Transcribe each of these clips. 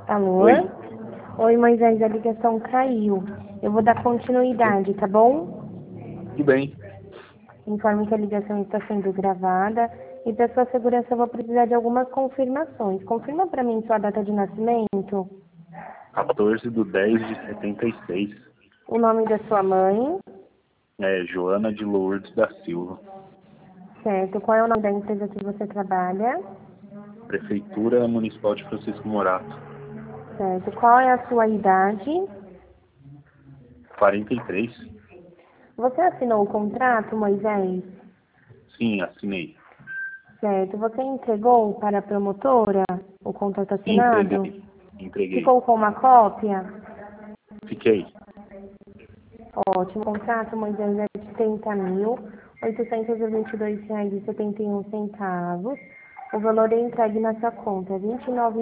Alô? Oi, Oi, Moisés, a ligação caiu. Eu vou dar continuidade, tá bom? tudo bem. Informe que a ligação está sendo gravada e para sua segurança eu vou precisar de algumas confirmações. Confirma para mim sua data de nascimento, 14/10/76. o nome da sua mãe, Joana de Lourdes da Silva. certo? Qual é o nome da empresa que você trabalha, Prefeitura Municipal de Francisco Morato. certo? Qual é a sua idade? 43? Você assinou o contrato, Moisés? Sim, assinei. Certo. Você entregou para a promotora o contrato Sim, assinado? entreguei. Ficou com uma cópia? Fiquei. Ótimo. O contrato, Moisés, é de R$ 30.822,71. O valor é entregue na sua conta é R$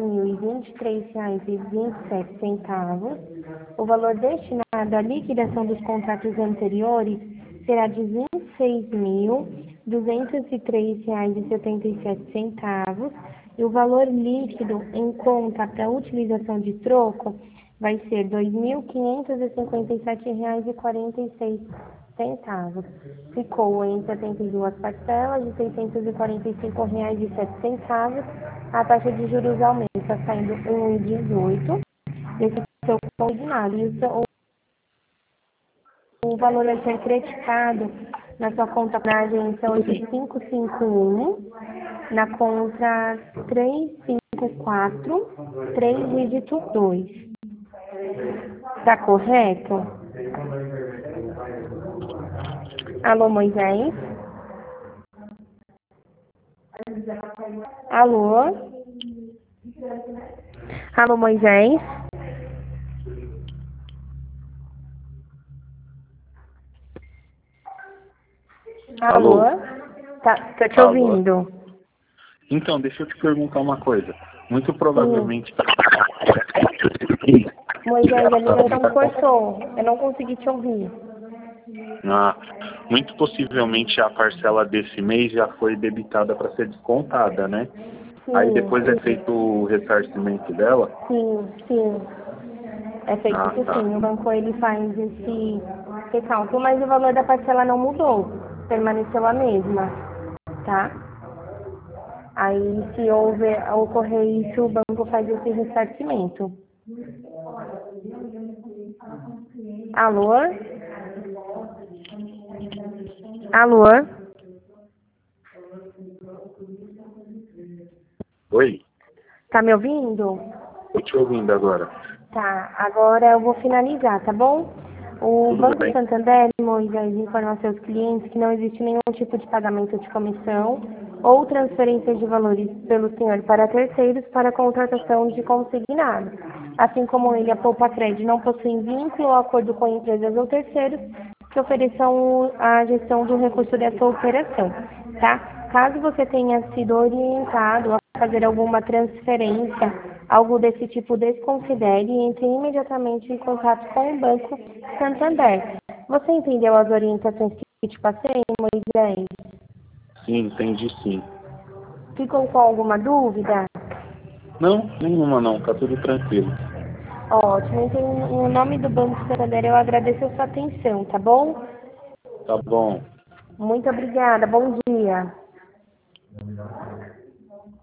29.023,27. O valor destinado à liquidação dos contratos anteriores será de R$ 26.203,77. E o valor líquido em conta para utilização de troco vai ser R$ 2.557,46. Ficou em 72 parcelas de R$ 645,07. A taxa de juros aumenta, saindo 1,18. Esse é o seu consignado. E o valor a ser creditado na sua conta para a agência hoje 551, na conta 354, 3 dígito 2. Tá correto? Alô, Moisés? Alô? Alô, Moisés? Alô? Alô? Tá, tô te Alô? ouvindo. Então, deixa eu te perguntar uma coisa. Muito Sim. provavelmente... Moisés, a ligação cortou. Eu não consegui te ouvir. Muito possivelmente a parcela desse mês já foi debitada para ser descontada, né? Aí Sim, depois é feito o ressarcimento dela? sim. É feito isso Tá. sim. O banco ele faz esse recálculo, mas o valor da parcela não mudou. Permaneceu a mesma, tá? Aí, se ocorrer isso, o banco faz esse ressarcimento. Alô? Alô? Oi? Tá me ouvindo? Tô te ouvindo agora. Tá, agora eu vou finalizar, tá bom? O Tudo Banco bem? Santander, Moisés, informa aos seus clientes que não existe nenhum tipo de pagamento de comissão ou transferência de valores pelo senhor para terceiros para contratação de consignado. Assim como ele, a Poupa-Cred não possui vínculo ou acordo com empresas ou terceiros que ofereçam a gestão do recurso dessa operação, tá? Caso você tenha sido orientado a fazer alguma transferência, algo desse tipo, desconsidere e entre imediatamente em contato com o Banco Santander. Você entendeu as orientações que te passei, Moisés? Sim, entendi sim. Ficou com alguma dúvida? Não, nenhuma não, tá tudo tranquilo. Ótimo. Então, em nome do Banco Santander, eu agradeço a sua atenção, tá bom? Tá bom. Muito obrigada. Bom dia.